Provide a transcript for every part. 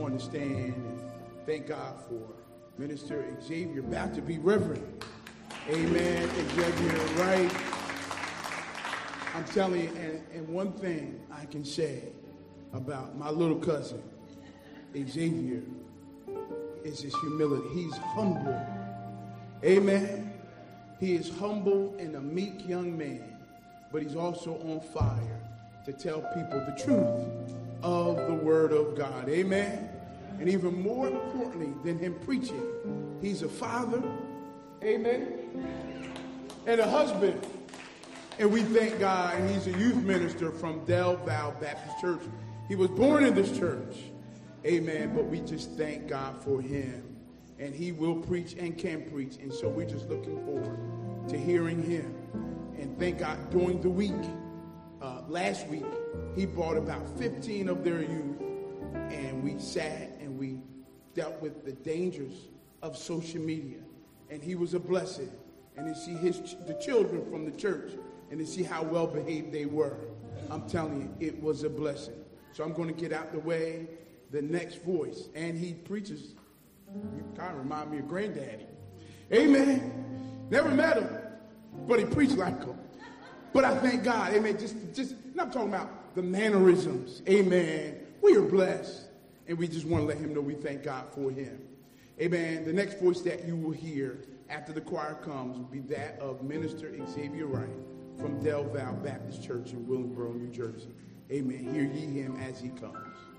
want to stand and thank God for Minister Xavier, about to be Reverend. Amen. Xavier Wright. I'm telling you, and one thing I can say about my little cousin, Xavier, is his humility. He's humble. Amen. He is humble and a meek young man, but he's also on fire to tell people the truth of the Word of God. Amen. And even more importantly than him preaching, he's a father. Amen. And a husband. And we thank God. And he's a youth minister from Del Val Baptist Church. He was born in this church. Amen. But we just thank God for him. And he will preach and can preach. And so we're just looking forward to hearing him. And thank God during the week, last week, he brought about 15 of their youth. And we sat and we dealt with the dangers of social media. And he was a blessing. And to see the children from the church and to see how well behaved they were. I'm telling you, it was a blessing. So I'm going to get out the way. The next voice. And he preaches. You kind of remind me of Granddaddy. Amen. Never met him, but he preached like him. But I thank God. Amen. Just, and I'm talking about the mannerisms. Amen. We are blessed. And we just want to let him know we thank God for him. Amen. The next voice that you will hear after the choir comes will be that of Minister Xavier Wright from Del Val Baptist Church in Willingboro, New Jersey. Amen. Hear ye him as he comes.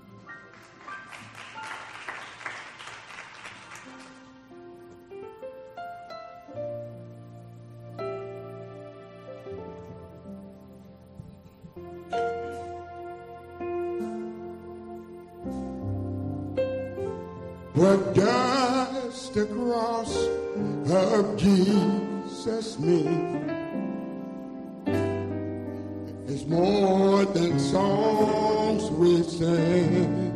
What does the cross of Jesus mean? It's more than songs we sing,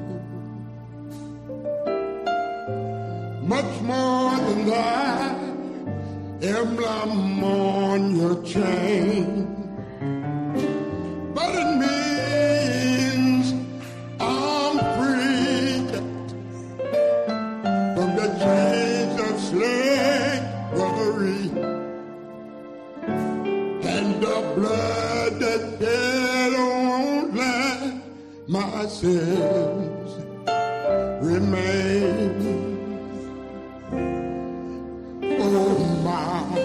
much more than that emblem on your chain. But it means I'm free from the chains of slavery, and the blood that shed won't let my sins remain. Oh my,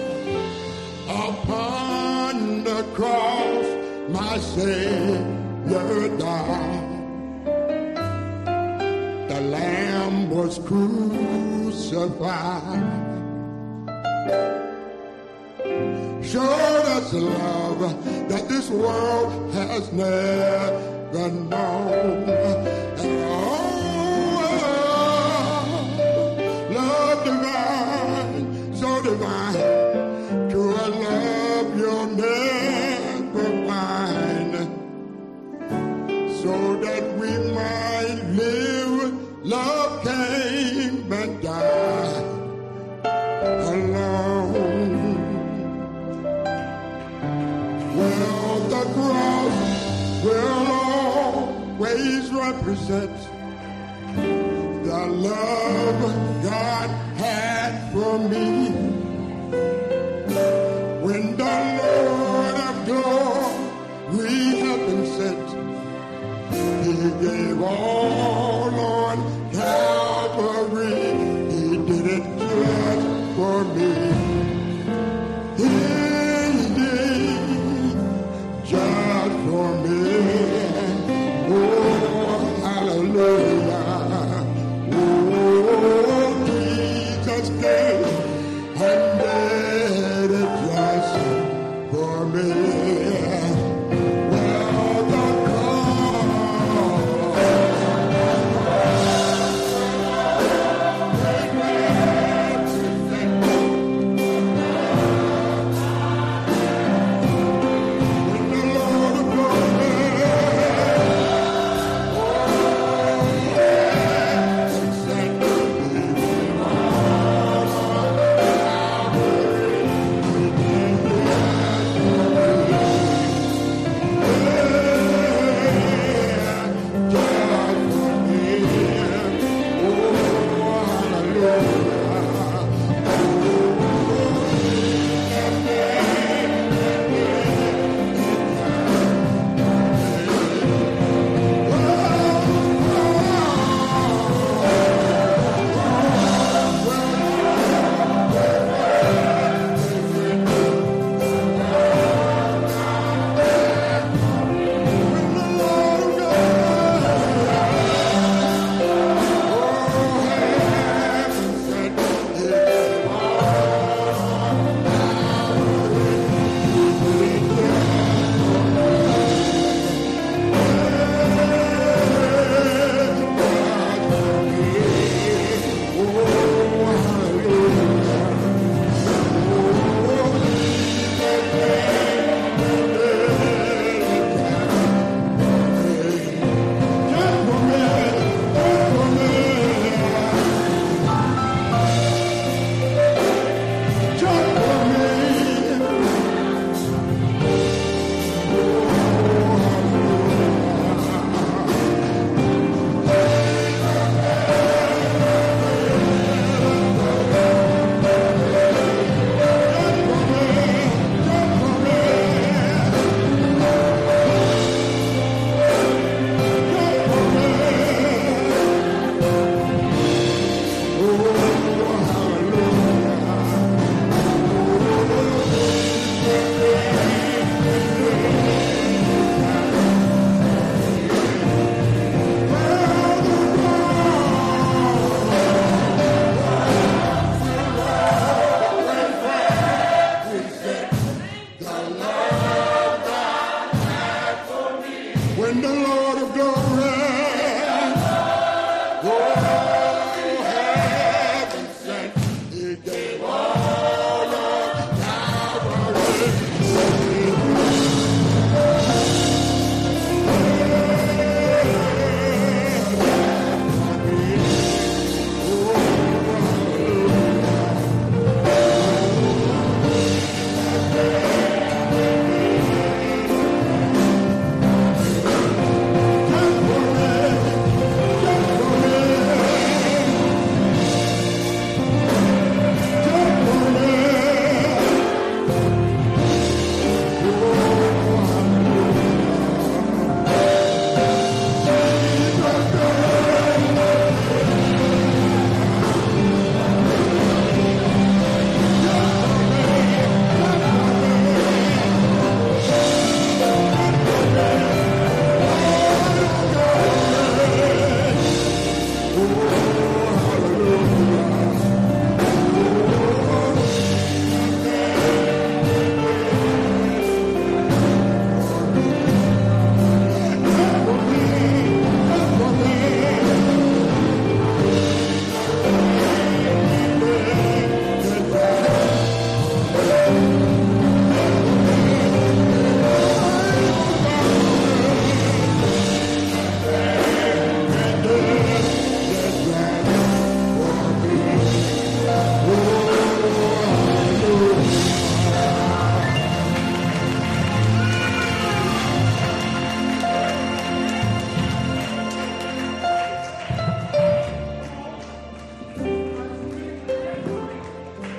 upon the cross my Savior died. The Lamb was crucified. Showed us a love that this world has never known. And oh, love divine, so divine, true love you'll never find, so that we might live. Love came and died alone. Well, the cross will always represent the love God had for me. When the Lord of glory had been sent, he gave all on Calvary. He did it just for me. He did just for me. Oh, hallelujah. Oh, Jesus gave and did it just for me. Well, the cross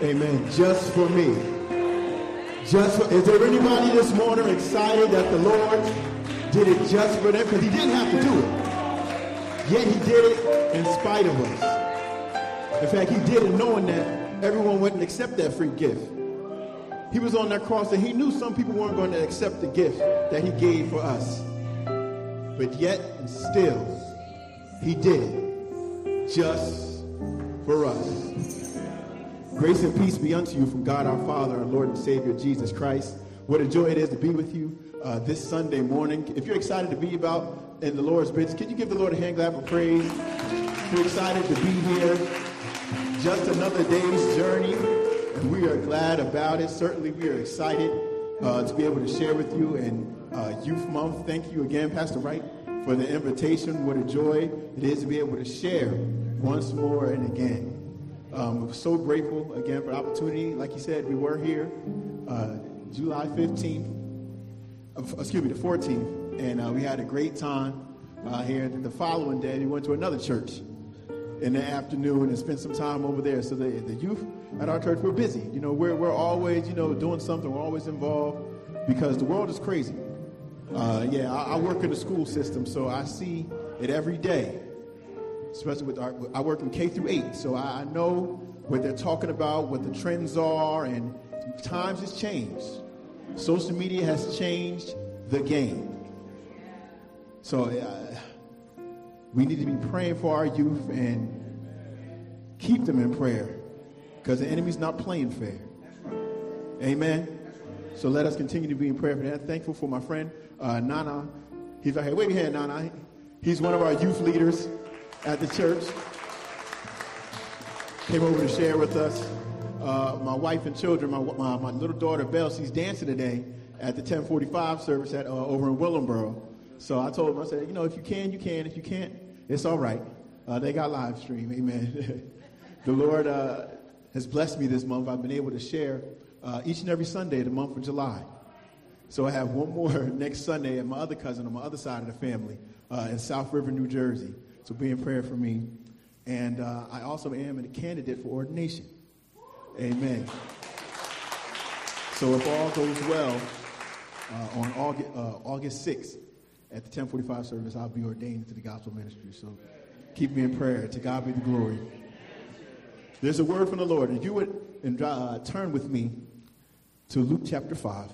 Amen. Just for me. Is there anybody this morning excited that the Lord did it just for them? Because he didn't have to do it. Yet he did it in spite of us. In fact, he did it knowing that everyone wouldn't accept that free gift. He was on that cross and he knew some people weren't going to accept the gift that he gave for us. But yet and still, he did it just for us. Grace and peace be unto you from God our Father, our Lord and Savior, Jesus Christ. What a joy it is to be with you this Sunday morning. If you're excited to be about in the Lord's business, can you give the Lord a hand clap of praise? If you're excited to be here, just another day's journey, and we are glad about it. Certainly we are excited to be able to share with you in Youth Month. Thank you again, Pastor Wright, for the invitation. What a joy it is to be able to share once more and again. We're so grateful again for the opportunity. Like you said, we were here July 15th, the 14th, and we had a great time here. And the following day, we went to another church in the afternoon and spent some time over there. So the youth at our church, we're busy. You know, we're always, doing something. We're always involved because the world is crazy. I work in the school system, so I see it every day. Especially I work in K through 8, so I know what they're talking about, what the trends are, and times has changed. Social media has changed the game. So we need to be praying for our youth and keep them in prayer because the enemy's not playing fair. Amen. So let us continue to be in prayer for that. Thankful for my friend Nana. He's right here. Wave your hand, Nana. He's one of our youth leaders at the church. Came over to share with us. My wife and children, my little daughter Belle, she's dancing today at the 1045 service over in Willingboro. So I told him, I said, if you can, you can. If you can't, it's all right. They got live stream. Amen. The Lord has blessed me this month. I've been able to share each and every Sunday of the month of July. So I have one more next Sunday at my other cousin on my other side of the family in South River, New Jersey. So be in prayer for me. And I also am a candidate for ordination. Amen. So if all goes well, on August 6th at the 1045 service, I'll be ordained into the gospel ministry. So keep me in prayer. To God be the glory. There's a word from the Lord. If you would turn with me to Luke chapter 5.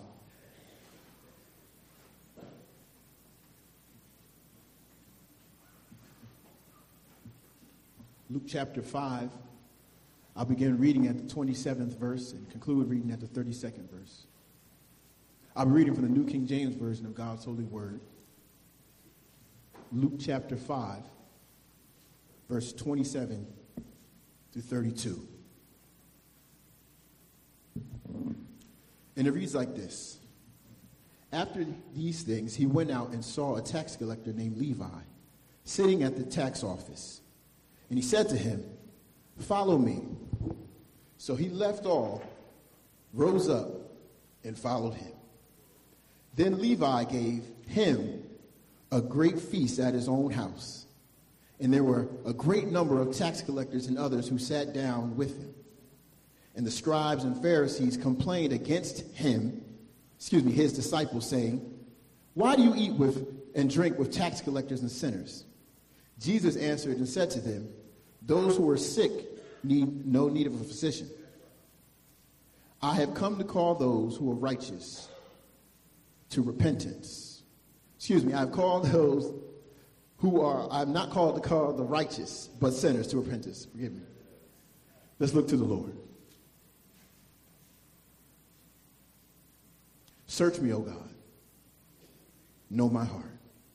Luke chapter 5, I'll begin reading at the 27th verse and conclude reading at the 32nd verse. I'll be reading from the New King James Version of God's holy word. Luke chapter 5, verse 27 to 32. And it reads like this. After these things, he went out and saw a tax collector named Levi sitting at the tax office. And he said to him, "Follow me." So he left all, rose up, and followed him. Then Levi gave him a great feast at his own house. And there were a great number of tax collectors and others who sat down with him. And the scribes and Pharisees complained against his disciples, saying, "Why do you eat with and drink with tax collectors and sinners?" Jesus answered and said to them, "Those who are sick need no need of a physician. I have come to call those who are righteous to repentance. I have called those I have not called to call the righteous, but sinners to repentance." Forgive me. Let's look to the Lord. Search me, O God. Know my heart.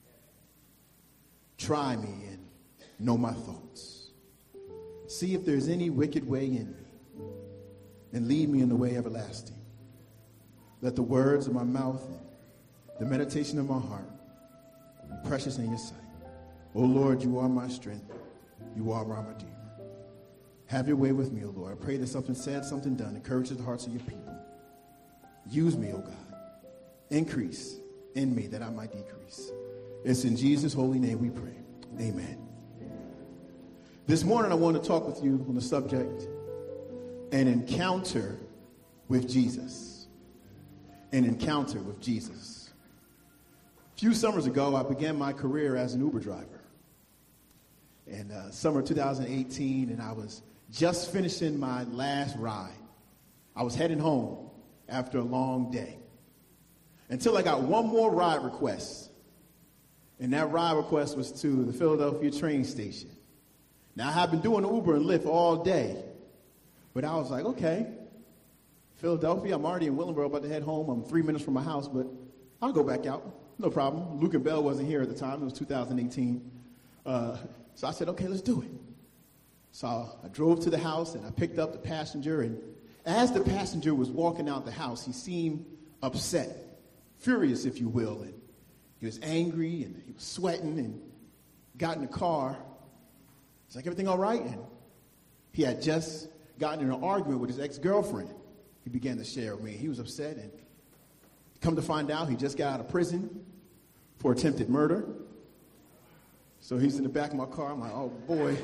Try me and know my thoughts. See if there's any wicked way in me, and lead me in the way everlasting. Let the words of my mouth and the meditation of my heart be precious in your sight. O Lord, you are my strength. You are my Redeemer. Have your way with me, O Lord. I pray that something said, something done encourages the hearts of your people. Use me, O God. Increase in me that I might decrease. It's in Jesus' holy name we pray. Amen. This morning I want to talk with you on the subject An encounter with Jesus. An encounter with Jesus. A few summers ago, I began my career as an Uber driver. And summer 2018, and I was just finishing my last ride. I was heading home after a long day. Until I got one more ride request. And that ride request was to the Philadelphia train station. Now, I have been doing Uber and Lyft all day. But I was like, okay, Philadelphia, I'm already in Willingboro, about to head home. I'm 3 minutes from my house, but I'll go back out. No problem. Luke and Bell wasn't here at the time. It was 2018. So I said, okay, let's do it. So I drove to the house, and I picked up the passenger. And as the passenger was walking out the house, he seemed upset, furious, if you will. And he was angry, and he was sweating, and got in the car. It's like, everything all right? And he had just gotten in an argument with his ex-girlfriend. He began to share with me. He was upset, and come to find out, he just got out of prison for attempted murder. So he's in the back of my car. I'm like, oh, boy.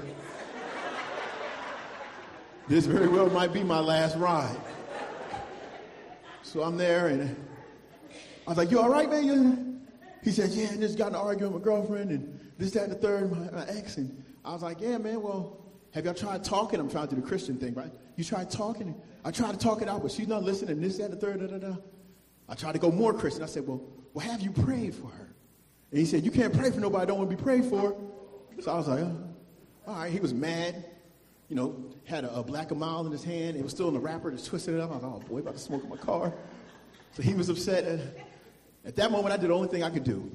This very well might be my last ride. So I'm there, and I was like, you all right, man? He said, yeah, I just got in an argument with my girlfriend, and this, that, and the third, my ex. And I was like, yeah, man, well, have y'all tried talking? I'm trying to do the Christian thing, right? You tried talking? I tried to talk it out, but she's not listening. This, that, and the third, da-da-da. I tried to go more Christian. I said, well, have you prayed for her? And he said, you can't pray for nobody I don't want to be prayed for. So I was like, all right. He was mad. You know, had a Black & Mild in his hand. It was still in the wrapper, just twisted it up. I was like, oh, boy, about to smoke in my car. So he was upset. At that moment, I did the only thing I could do.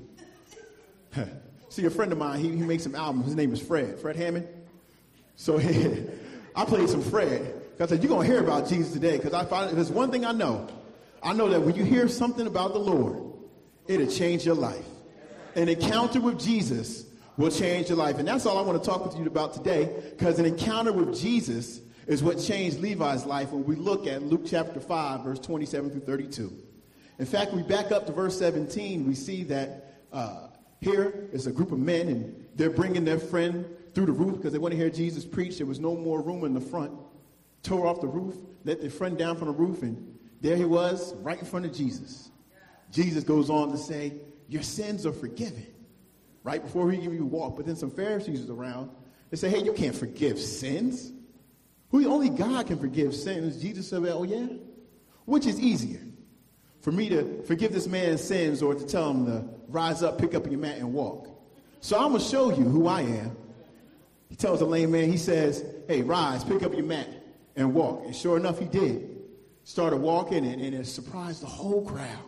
See, a friend of mine, he makes some albums. His name is Fred Hammond. So I played some Fred. I said, you're going to hear about Jesus today, because I found there's one thing I know. I know that when you hear something about the Lord, it'll change your life. An encounter with Jesus will change your life. And that's all I want to talk with you about today, because an encounter with Jesus is what changed Levi's life when we look at Luke chapter 5, verse 27 through 32. In fact, we back up to verse 17, we see that here is a group of men, and they're bringing their friend through the roof because they want to hear Jesus preach. There was no more room in the front. Tore off the roof, let their friend down from the roof, and there he was right in front of Jesus. Jesus goes on to say, your sins are forgiven. Right before he give you a walk. But then some Pharisees was around. They say, hey, you can't forgive sins. Only God can forgive sins. Jesus said, well, yeah? Which is easier? For me to forgive this man's sins or to tell him to rise up, pick up your mat, and walk? So I'm going to show you who I am. He tells the lame man, he says, hey, rise, pick up your mat, and walk. And sure enough, he did. Started walking, and it surprised the whole crowd.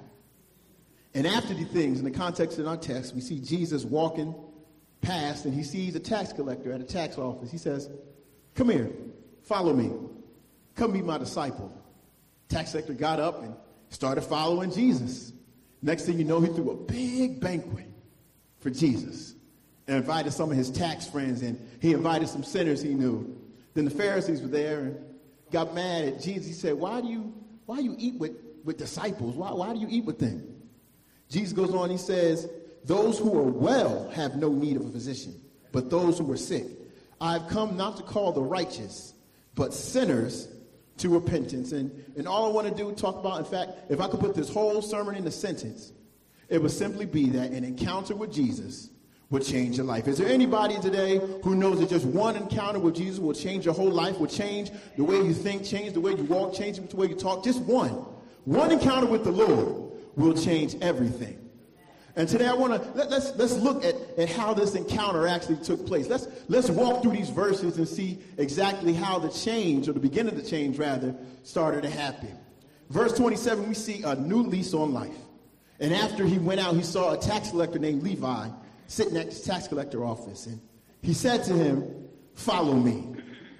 And after the things, in the context of our text, we see Jesus walking past, and he sees a tax collector at a tax office. He says, come here, follow me. Come be my disciple. Tax collector got up and started following Jesus. Next thing you know, he threw a big banquet for Jesus and invited some of his tax friends, and he invited some sinners he knew. Then the Pharisees were there and got mad at Jesus. He said, why do you eat with disciples? Why do you eat with them? Jesus goes on, he says, those who are well have no need of a physician, but those who are sick. I've come not to call the righteous, but sinners to repentance. And all I want to do, talk about, in fact, if I could put this whole sermon in a sentence, it would simply be that an encounter with Jesus would change your life. Is there anybody today who knows that just one encounter with Jesus will change your whole life, will change the way you think, change the way you walk, change the way you talk? Just one. One encounter with the Lord will change everything. And today I want to let's look at how this encounter actually took place. Let's walk through these verses and see exactly how the change, or the beginning of the change rather, started to happen. Verse 27, we see a new lease on life. And after he went out, he saw a tax collector named Levi sitting at the tax collector office, and he said to him, follow me.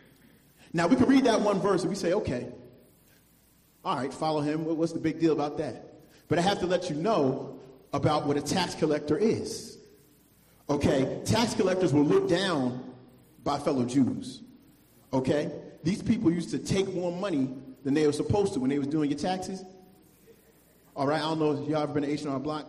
Now we can read that one verse and we say, okay, all right, follow him. What's the big deal about that? But I have to let you know about what a tax collector is. Okay, tax collectors were looked down by fellow Jews. Okay, these people used to take more money than they were supposed to when they was doing your taxes. All right, I don't know if y'all ever been to H&R Block.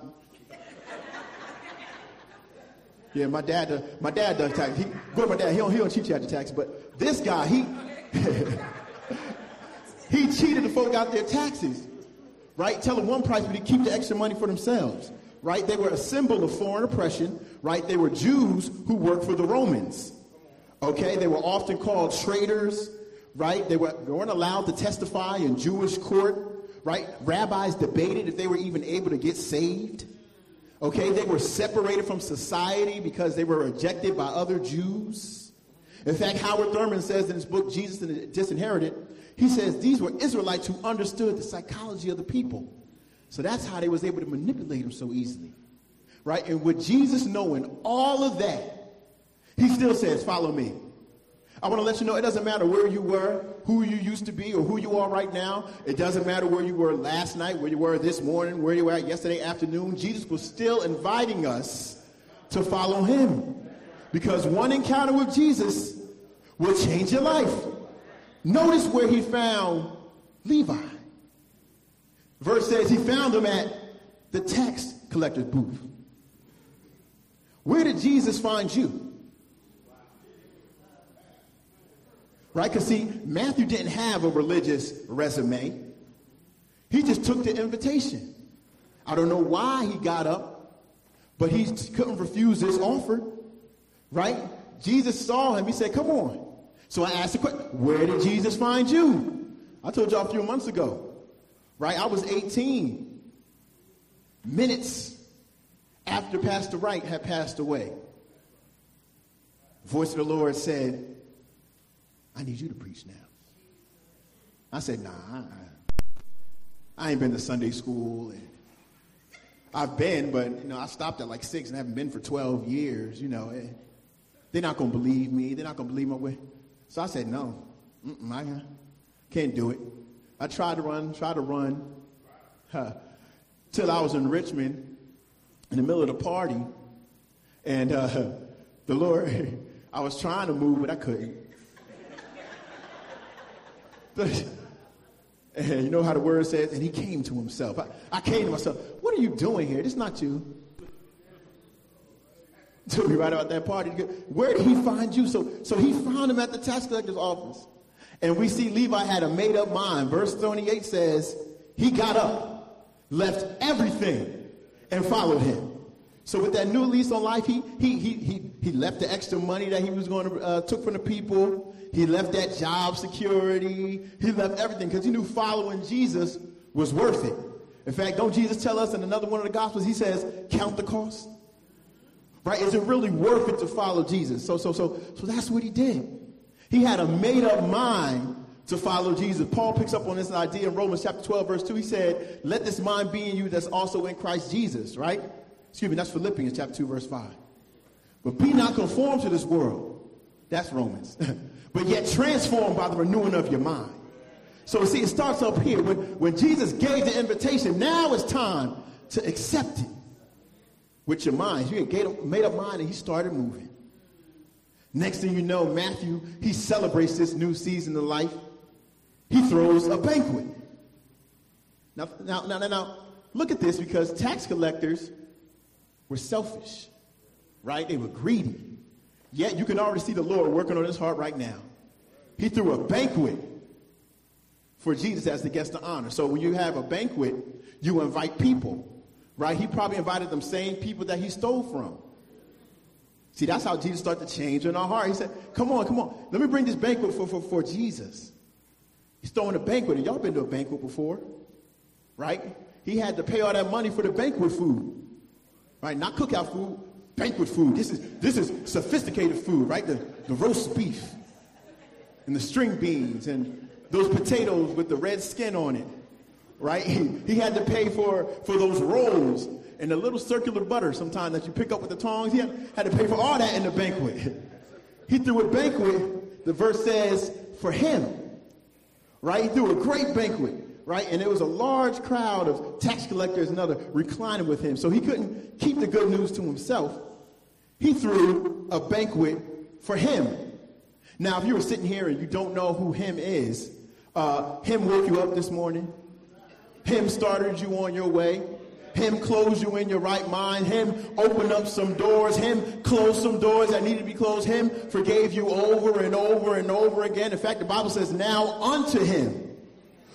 Yeah, my dad does tax. Go to my dad. He don't teach you how to tax. But this guy, He cheated the folk out their taxes, right? Tell them one price, but he keep the extra money for themselves, right? They were a symbol of foreign oppression, right? They were Jews who worked for the Romans, okay? They were often called traitors, right? They weren't allowed to testify in Jewish court, right? Rabbis debated if they were even able to get saved, okay? They were separated from society because they were rejected by other Jews. In fact, Howard Thurman says in his book, Jesus and the Disinherited, he says these were Israelites who understood the psychology of the people. So that's how they was able to manipulate them so easily, right? And with Jesus knowing all of that, he still says, follow me. I want to let you know it doesn't matter where you were, who you used to be, or who you are right now. It doesn't matter where you were last night, where you were this morning, where you were yesterday afternoon. Jesus was still inviting us to follow him. Because one encounter with Jesus will change your life. Notice where he found Levi. Verse says he found him at the tax collector's booth. Where did Jesus find you? Right? Because see, Matthew didn't have a religious resume. He just took the invitation. I don't know why he got up, but he couldn't refuse this offer. Right? Jesus saw him. He said, come on. So I asked the question, where did Jesus find you? I told y'all a few months ago. Right? I was 18 minutes after Pastor Wright had passed away. The voice of the Lord said, I need you to preach now. I said, nah, I ain't been to Sunday school. And I've been, but, I stopped at like 6 and haven't been for 12 years, They're not going to believe me. They're not going to believe my way. So I said, no, I can't do it. I tried to run, till I was in Richmond in the middle of the party. And the Lord, I was trying to move, but I couldn't. And you know how the word says, and he came to himself. I came to myself. What are you doing here? This is not you. Took me right out that party. Where did he find you? So he found him at the tax collector's office. And we see Levi had a made-up mind. Verse 28 says, he got up, left everything, and followed him. So with that new lease on life, he left the extra money that he was going to took from the people. He left that job security. He left everything because he knew following Jesus was worth it. In fact, don't Jesus tell us in another one of the Gospels, he says, count the cost? Right? Is it really worth it to follow Jesus? So that's what he did. He had a made-up mind to follow Jesus. Paul picks up on this idea in Romans chapter 12, verse 2. He said, let this mind be in you that's also in Christ Jesus, right? Excuse me, that's Philippians chapter 2, verse 5. But be not conformed to this world. That's Romans. But yet transformed by the renewing of your mind. So see, it starts up here. When Jesus gave the invitation, now it's time to accept it. With your mind. You made up mind and he started moving. Next thing you know, Matthew, he celebrates this new season of life. He throws a banquet. Now, look at this, because tax collectors were selfish, right? They were greedy. Yet you can already see the Lord working on his heart right now. He threw a banquet for Jesus as the guest of honor. So when you have a banquet, you invite people. Right? He probably invited them same people that he stole from. See, that's how Jesus started to change in our heart. He said, come on. Let me bring this banquet for Jesus. He's throwing a banquet. And y'all been to a banquet before. Right? He had to pay all that money for the banquet food. Right? Not cookout food, banquet food. This is sophisticated food, right? The roast beef and the string beans and those potatoes with the red skin on it. Right? He had to pay for those rolls and the little circular butter sometimes that you pick up with the tongs. He had to pay for all that in the banquet. He threw a banquet, the verse says, for him. Right? He threw a great banquet. Right? And there was a large crowd of tax collectors and other reclining with him. So he couldn't keep the good news to himself. He threw a banquet for him. Now, if you were sitting here and you don't know who him is, him woke you up this morning. Him started you on your way. Him closed you in your right mind. Him opened up some doors. Him closed some doors that needed to be closed. Him forgave you over and over and over again. In fact, the Bible says, now unto him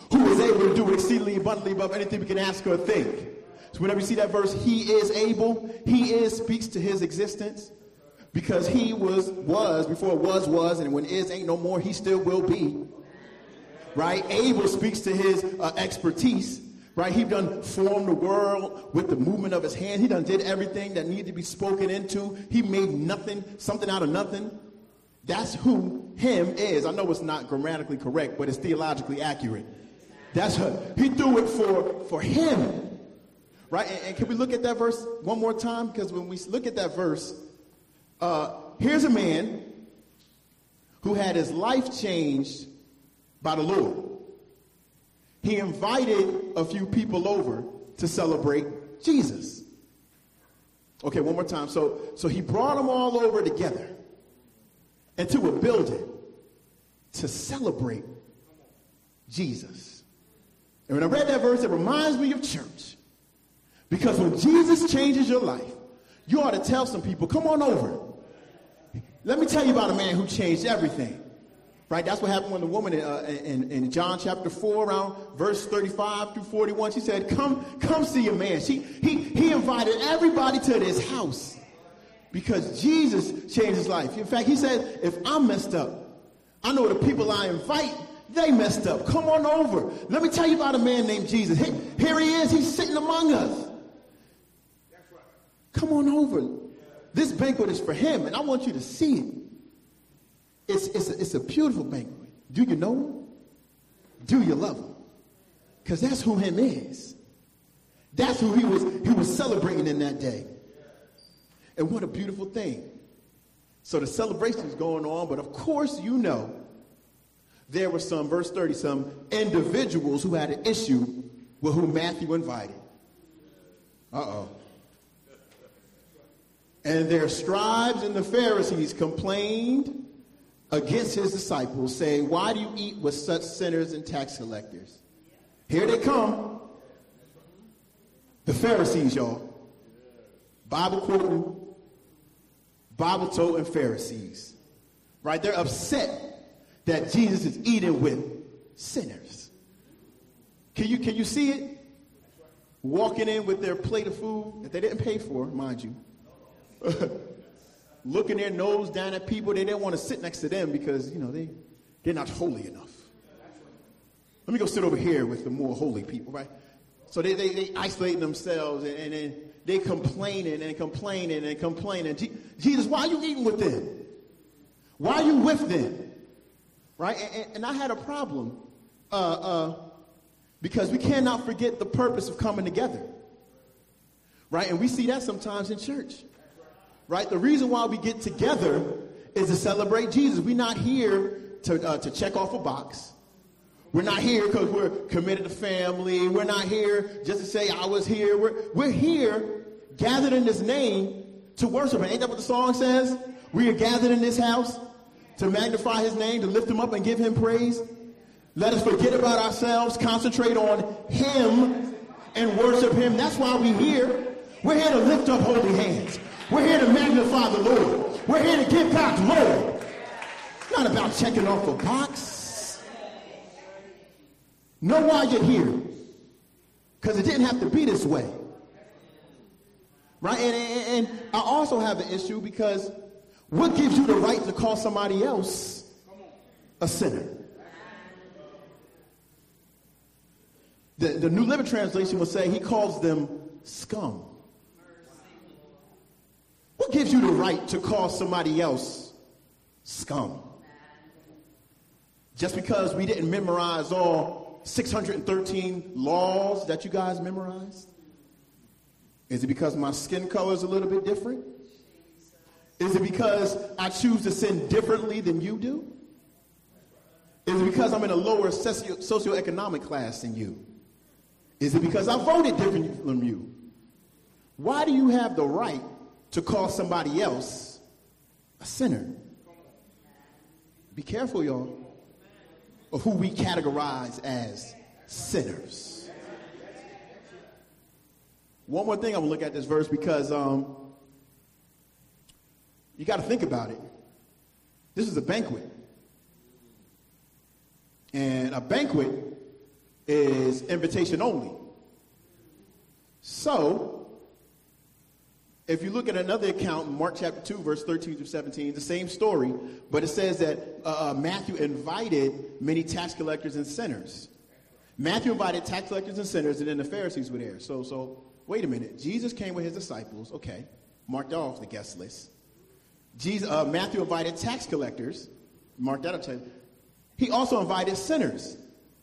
who is able to do exceedingly abundantly above anything we can ask or think. So whenever you see that verse, he is able, he is speaks to his existence, because he was before it was, and when is ain't no more, he still will be. Right? Able speaks to his expertise. Right? He done formed the world with the movement of his hand. He done did everything that needed to be spoken into. He made something out of nothing. That's who him is. I know it's not grammatically correct, but it's theologically accurate. That's her. He threw it for him. Right? And can we look at that verse one more time? Because when we look at that verse, here's a man who had his life changed by the Lord. He invited a few people over to celebrate Jesus. Okay, one more time. So he brought them all over together into a building to celebrate Jesus. And when I read that verse, it reminds me of church. Because when Jesus changes your life, you ought to tell some people, come on over. Let me tell you about a man who changed everything. Right? That's what happened when the woman in John chapter 4, around verse 35 through 41, she said, come see a man. He invited everybody to this house because Jesus changed his life. In fact, he said, if I'm messed up, I know the people I invite, they messed up. Come on over. Let me tell you about a man named Jesus. Here he is. He's sitting among us. Come on over. This banquet is for him, and I want you to see it. It's a beautiful banquet. Do you know him? Do you love him? Because that's who him is. That's who he was celebrating in that day. And what a beautiful thing. So the celebration is going on, but of course you know there were some, verse 30, some individuals who had an issue with who Matthew invited. Uh-oh. And their scribes and the Pharisees complained against his disciples, saying, why do you eat with such sinners and tax collectors? Here they come. The Pharisees, y'all. Bible quoting, Bible toting Pharisees. Right? They're upset that Jesus is eating with sinners. Can you see it? Walking in with their plate of food that they didn't pay for, mind you. Looking their nose down at people. They didn't want to sit next to them because, they're not holy enough. Let me go sit over here with the more holy people, right? So they isolate themselves and then they complaining and complaining and complaining. Jesus, why are you eating with them? Why are you with them? Right? And I had a problem because we cannot forget the purpose of coming together. Right? And we see that sometimes in church. Right? The reason why we get together is to celebrate Jesus. We're not here to check off a box. We're not here because we're committed to family. We're not here just to say I was here. We're here gathered in this name to worship. And ain't that what the song says? We are gathered in this house to magnify his name, to lift him up and give him praise. Let us forget about ourselves, concentrate on him and worship him. That's why we're here. We're here to lift up holy hands. We're here to magnify the Lord. We're here to give God glory. It's not about checking off a box. Know why you're here. Because it didn't have to be this way. Right? And I also have an issue because what gives you the right to call somebody else a sinner? The New Living Translation will say he calls them scum. What gives you the right to call somebody else scum? Just because we didn't memorize all 613 laws that you guys memorized? Is it because my skin color is a little bit different? Is it because I choose to sin differently than you do? Is it because I'm in a lower socioeconomic class than you? Is it because I voted differently from you? Why do you have the right to call somebody else a sinner? Be careful, y'all, of who we categorize as sinners. One more thing, I'm going to look at this verse because you got to think about it. This is a banquet. And a banquet is invitation only. So, if you look at another account, Mark chapter 2, verse 13 through 17, the same story, but it says that Matthew invited many tax collectors and sinners. Matthew invited tax collectors and sinners, and then the Pharisees were there. So wait a minute. Jesus came with his disciples. Okay, mark that off the guest list. Matthew invited tax collectors. Mark that up. He also invited sinners.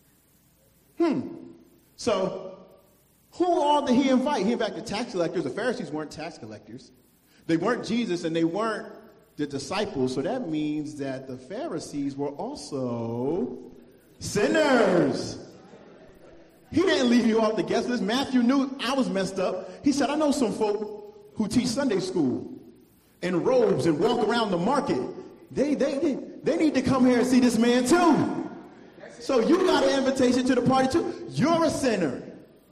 So who all did he invite? He invited the tax collectors. The Pharisees weren't tax collectors. They weren't Jesus, and they weren't the disciples. So that means that the Pharisees were also sinners. He didn't leave you off the guest list. Matthew knew I was messed up. He said, I know some folk who teach Sunday school in robes and walk around the market. They need to come here and see this man too. So you got an invitation to the party too. You're a sinner.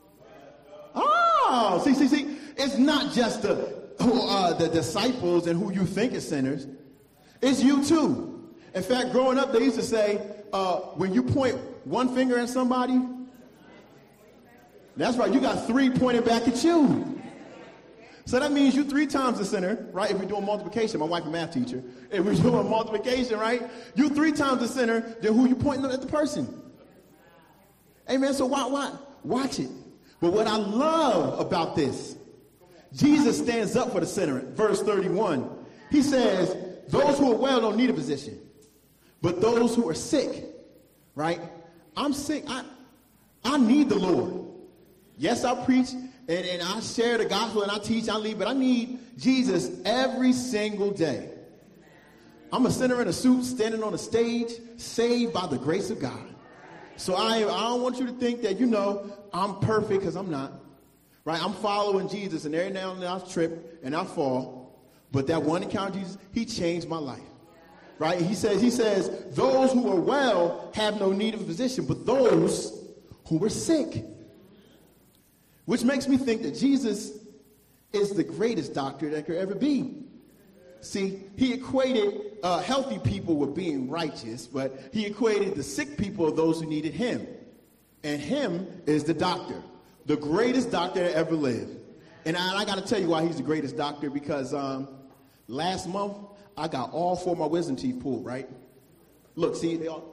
Oh, see. It's not just the disciples and who you think is sinners. It's you too. In fact, growing up, they used to say, when you point one finger at somebody, that's right, you got three pointed back at you. So that means you 3 times a sinner, right? If we're doing multiplication, my wife is a math teacher. If we're doing multiplication, right? You 3 times a sinner than who you pointing at the person. Amen. So why? Watch it. But what I love about this, Jesus stands up for the sinner. Verse 31, he says, those who are well don't need a physician, but those who are sick, right? I'm sick. I need the Lord. Yes, I preach and I share the gospel and I teach, I lead, but I need Jesus every single day. I'm a sinner in a suit standing on a stage, saved by the grace of God. So I don't want you to think that, I'm perfect, because I'm not. Right? I'm following Jesus, and every now and then I trip and I fall. But that one encounter with Jesus, he changed my life. Right? He says, those who are well have no need of a physician, but those who are sick. Which makes me think that Jesus is the greatest doctor that could ever be. See, he equated healthy people with being righteous, but he equated the sick people of those who needed him. And him is the doctor, the greatest doctor that ever lived. And I got to tell you why he's the greatest doctor, because last month I got all 4 of my wisdom teeth pulled, right? Look, see, they all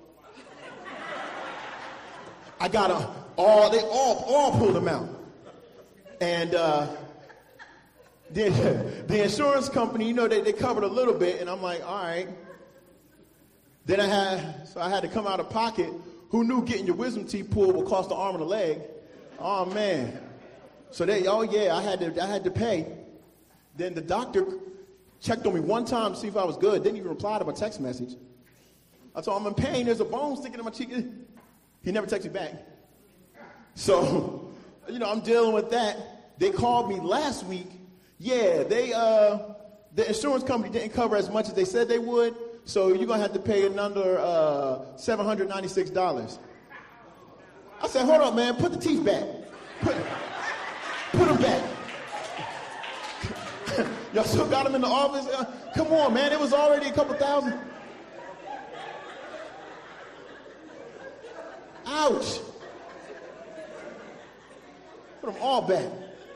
pulled them out. And the insurance company, they covered a little bit, and I'm like, all right. Then I had to come out of pocket. Who knew getting your wisdom teeth pulled would cost an arm and a leg? Oh man. So I had to pay. Then the doctor checked on me one time to see if I was good. Didn't even reply to my text message. I told him I'm in pain. There's a bone sticking in my cheek. He never texted me back. So, I'm dealing with that. They called me last week. Yeah, the insurance company didn't cover as much as they said they would, so you're going to have to pay another $796. I said, hold up, man, put the teeth back. Put them back. Y'all still got them in the office? Come on, man, it was already a couple thousand. Ouch. Put them all back.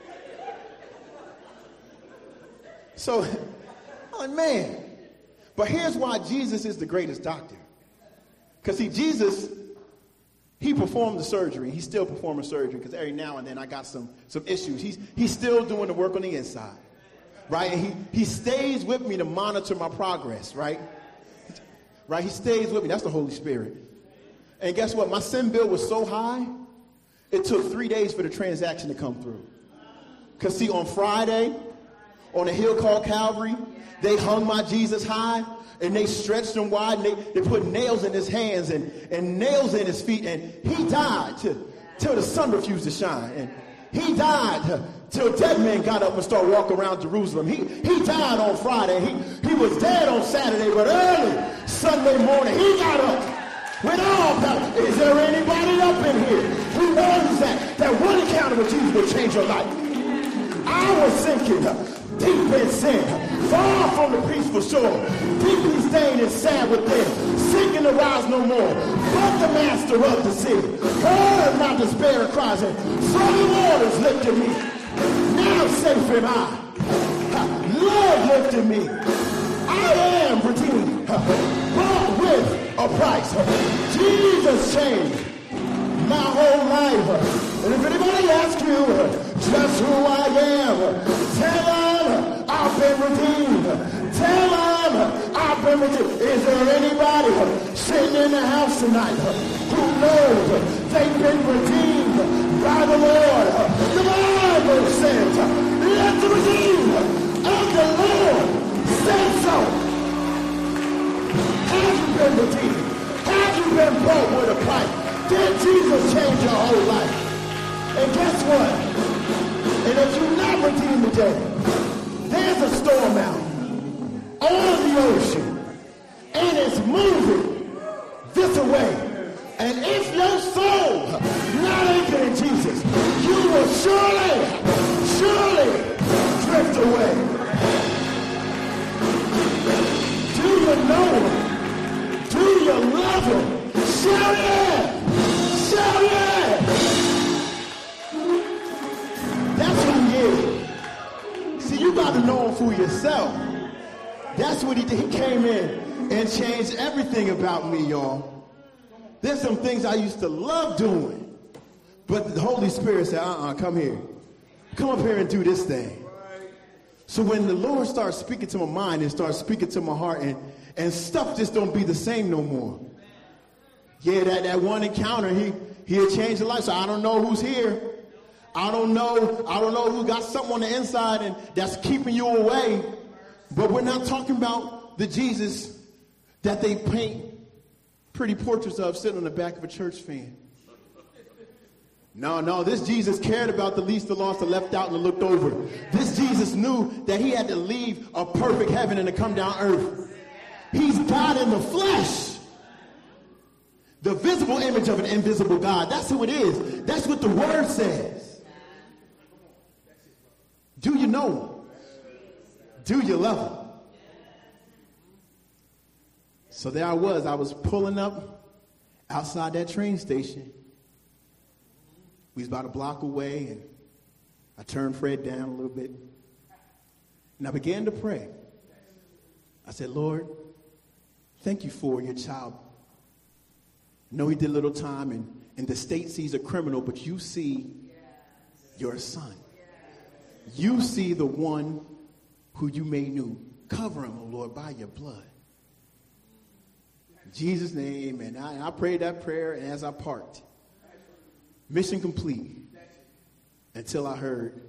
So, I'm like, man. But here's why Jesus is the greatest doctor. Because Jesus, he performed the surgery. He's still performing surgery, because every now and then I got some issues. He's still doing the work on the inside. Right? And he stays with me to monitor my progress, right? Right? He stays with me. That's the Holy Spirit. And guess what? My sin bill was so high, it took 3 days for the transaction to come through. Because see, on Friday, on a hill called Calvary, they hung my Jesus high, and they stretched him wide, and they put nails in his hands and nails in his feet, and he died till the sun refused to shine. And he died till dead men got up and started walking around Jerusalem. He died on Friday. He was dead on Saturday, but early Sunday morning, he got up. With all power. Is there anybody up in here who knows that one encounter with Jesus will change your life? I was thinking, deep in sin, far from the peaceful shore, deeply stained and sad within, seeking to rise no more, but the master of the sea heard my despair and cries, and from the waters lifted me. Now safe am I. Lord lifted me. I am redeemed, bought with a price. Jesus changed my whole life. And if anybody asks you just who I am, tell them I've been redeemed. Tell them I've been redeemed. Is there anybody sitting in the house tonight who knows they've been redeemed by the Lord? The Bible says, let the redeemed of the Lord say so. Have you been redeemed? Have you been bought with a price? Did Jesus change your whole life? And guess what? And if you're not redeemed today, there's a storm out on the ocean, and it's moving this way. And if your soul not anchored in Jesus, you will surely drift away. Do you know him? Do you love him? Shout it! Shout it! That's who he is. See, you got to know him for yourself. That's what he did. He came in and changed everything about me, y'all. There's some things I used to love doing, but the Holy Spirit said, come here. Come up here and do this thing. So when the Lord starts speaking to my mind and starts speaking to my heart, and stuff just don't be the same no more. Yeah, that one encounter, he'll change your life. So I don't know who's here. I don't know who got something on the inside and that's keeping you away. But we're not talking about the Jesus that they paint pretty portraits of sitting on the back of a church fan. No, this Jesus cared about the least, the lost, the left out, and the looked over. This Jesus knew that he had to leave a perfect heaven and to come down earth. He's God in the flesh. The visible image of an invisible God. That's who it is. That's what the word says. Do you know him? Do you love him? So there I was pulling up outside that train station. We was about a block away, and I turned Fred down a little bit. And I began to pray. I said, Lord, thank you for your child. I know he did a little time, and the state sees a criminal, but you see your son. You see the one who you made new. Cover him, O Lord, by your blood. In Jesus' name, amen. I prayed that prayer, and as I parked, mission complete, until I heard,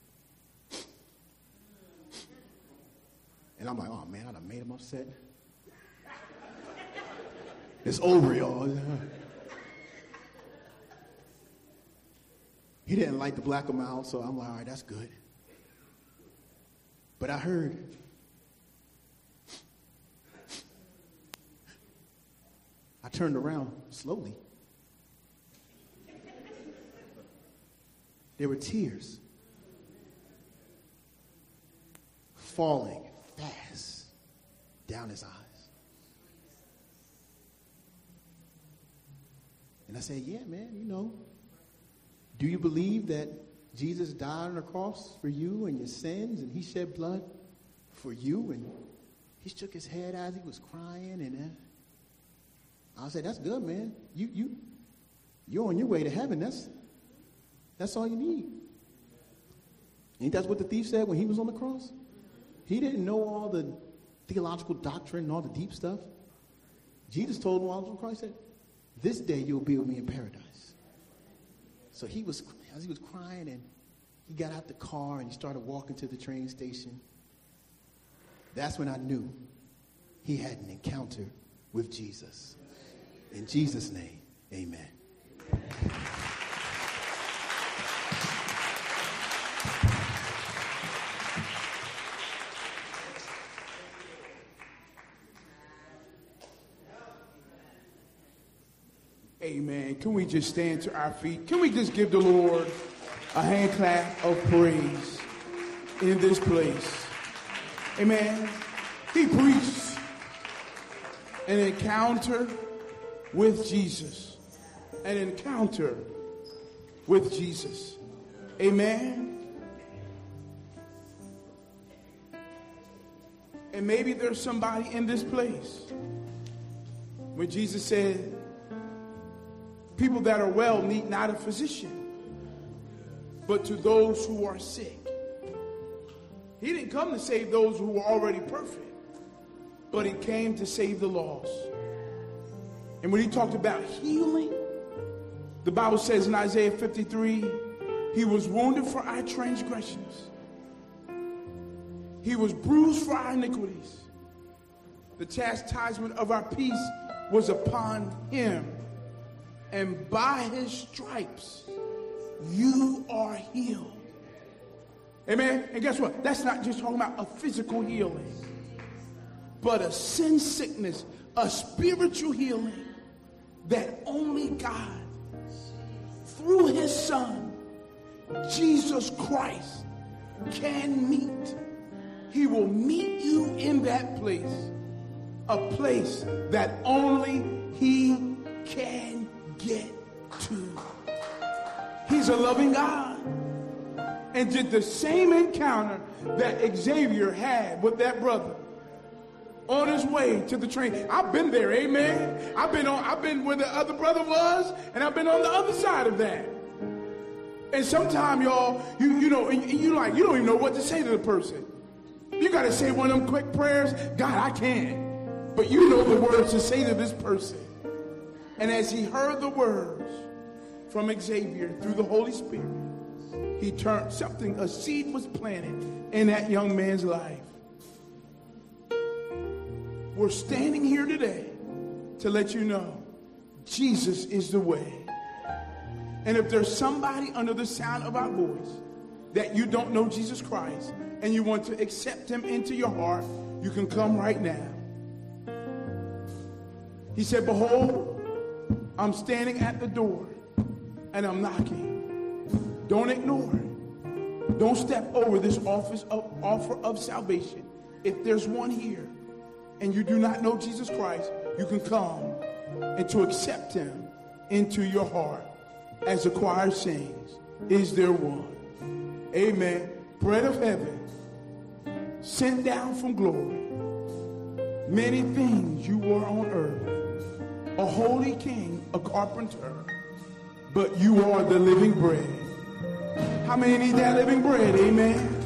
and I'm like, oh man, I done made him upset. It's over, y'all. He didn't like the black him out, so I'm like, all right, that's good. But I heard, I turned around slowly. There were tears falling fast down his eyes. And I said, yeah, man, do you believe that Jesus died on the cross for you and your sins, and he shed blood for you? And he shook his head as he was crying, and I said, that's good, man. You're on your way to heaven. That's all you need. Ain't that what the thief said when he was on the cross? He didn't know all the theological doctrine and all the deep stuff. Jesus told him while he was on the cross, he said, this day you'll be with me in paradise. So as he was crying, and he got out the car and he started walking to the train station. That's when I knew he had an encounter with Jesus. In Jesus' name, amen. Amen. Can we just stand to our feet? Can we just give the Lord a hand clap of praise? in this place. Amen. He preached an encounter with Jesus. An encounter with Jesus. Amen. And maybe there's somebody in this place when Jesus said, people that are well need not a physician, but to those who are sick. He didn't come to save those who were already perfect, but he came to save the lost. And when he talked about healing, the Bible says in Isaiah 53, he was wounded for our transgressions. He was bruised for our iniquities. The chastisement of our peace was upon him. And by his stripes, you are healed. Amen? And guess what? That's not just talking about a physical healing, but a sin sickness, a spiritual healing that only God, through his Son, Jesus Christ, can meet. He will meet you in that place, a place that only he can get to. He's a loving God, and did the same encounter that Xavier had with that brother on his way to the train. I've been there, amen. I've been where the other brother was, and I've been on the other side of that. And sometimes, y'all, you don't even know what to say to the person. You got to say one of them quick prayers. God, I can't. But you know the words to say to this person. And as he heard the words from Xavier through the Holy Spirit, he turned something, a seed was planted in that young man's life. We're standing here today to let you know Jesus is the way. And if there's somebody under the sound of our voice that you don't know Jesus Christ and you want to accept him into your heart, you can come right now. He said, behold, I'm standing at the door and I'm knocking. Don't ignore it. Don't step over this offer of salvation. If there's one here and you do not know Jesus Christ, you can come and to accept him into your heart. As the choir sings, is there one? Amen. Bread of heaven, sent down from glory. Many things you were on earth. A holy king, a carpenter, but you are the living bread. How many need that living bread? Amen.